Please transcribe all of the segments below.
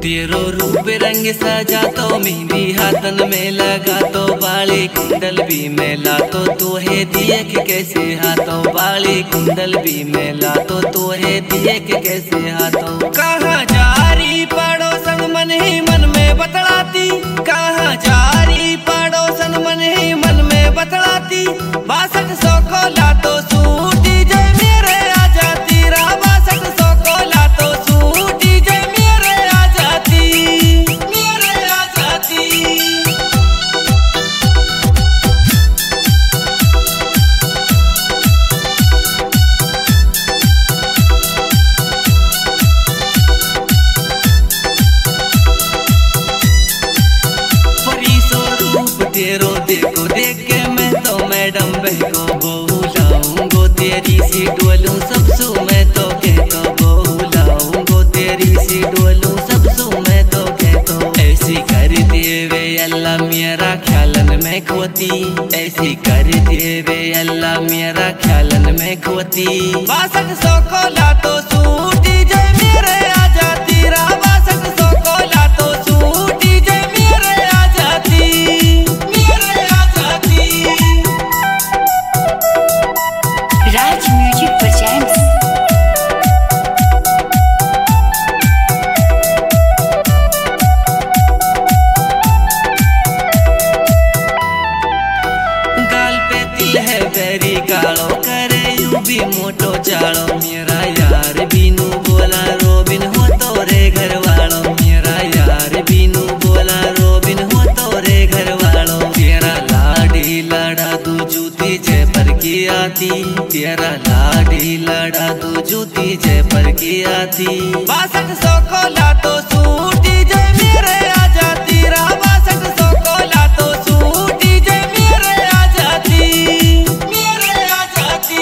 तेरो रूप रंग सजा तो मेहंदी हाथन में लगा तो बाली कुंडल भी मेला तो तू है दिए के कैसे हाथों बाली कुंडल भी मेला तो तू है दिए के कैसे हाथों। कहाँ जारी पड़ोसन मन ही मन में बतलाती, कहाँ जारी पड़ोसन मन ही मन में बतलाती। 6200 को ला तो सूटी जय मेरे आ जाती रा 6200 को ला तो सूटी जय मेरे आ जाती, मेरे आ जाती। तेरो देखो देख के मैं तो मैडम बहको बहू लाऊंगो तेरी सी डोलूं सब सू मैं तो कहतो बहू लाऊंगो तेरी सी डोलूं सब सू मैं तो कहतो। ऐसी कर देवे अल्लाह मेरा ख्यालन में खोती, ऐसी कर देवे अल्लाह मेरा ख्यालन में खोती। 6200 को ला तो सूटी जय मेरे आ जाती रा 6200 को ला तो सूटी जय मेरे आ जाती। Raj music presents. गाल पे तिल है बेरी गालो करे यू भी मोटो चालो। मेरा यार बीनू बोला रोबिन हो तो रे घर वालो, मेरा यार बीनू बोला रोबिन हो तो रे घर वालो। तेरा लाडी लड़ा दू जूती जय पर की आती, तेरा लाडी लड़ा दू जूती जय पर की आती। 6200 को ला तो सूटी जय मेरे आ जाती रा 6200 को ला तो सूटी जय मेरे आ जाती, मेरे आ जाती।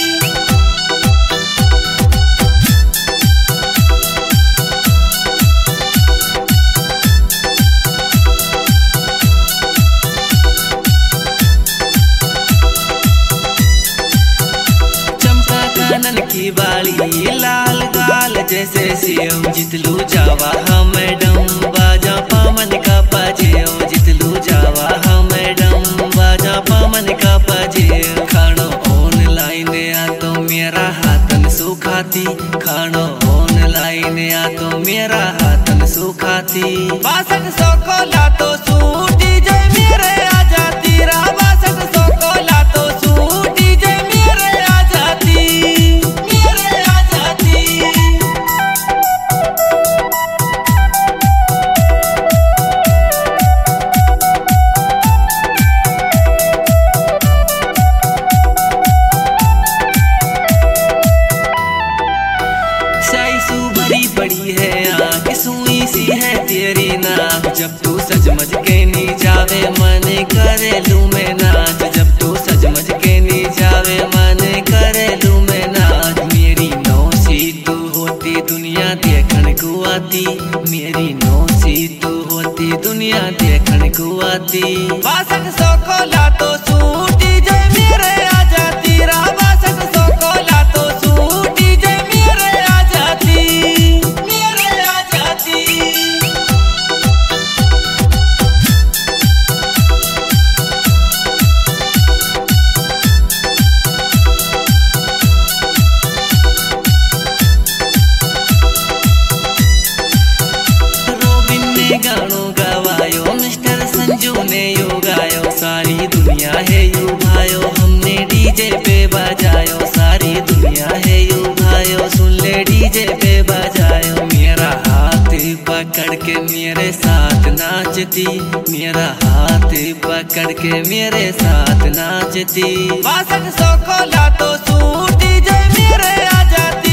कानन की बाली लाल गाल जैसे सेव जितलू जावा हम मैडम बाजा पामन का पाजेव जितलू जावा हम मैडम बाजा पामन का पाजेव। खानो ऑनलाइन आ तो मेरा हाथन सुखाती, खानो ऑनलाइन आ तो मेरा हाथन सुखाती। 6200 को ला तो सूटी जय मेरे आ जाती रा 6200 को ला तो सूटी जय मेरे आ जाती, मेरे आ जाती। साइसू भरी बड़ी है आँख सुई सी है तेरी नाक। जब तू सजमज के नी जावे मन करे लू मैं नाच, जब तू सजमज के नी जावे मन करे लू मैं नाच। मेरी नौसी तू होती दुनिया देखन को आती, मेरी नौसी तू होती दुनिया देखन को आती। 6200 को ला तो सूटी जय मेरे आ जाती रा 6200 को ला तो सूटी जय मेरे आ जाती, मेरे आ जाती। रोबिन ने गानो गवायो मिस्टर संजू ने यो गायो। सारी दुनिया है यू भायो हमने डीजे पे बजायो, सारी दुनिया है यू भायो सुन ले डीजे पे बजायो। मेरा हाथ पकड़ के मेरे साथ नाचती, मेरा हाथ पकड़ के मेरे साथ नाचती। 6200 को ला तो सूटी जय मेरे आ जाती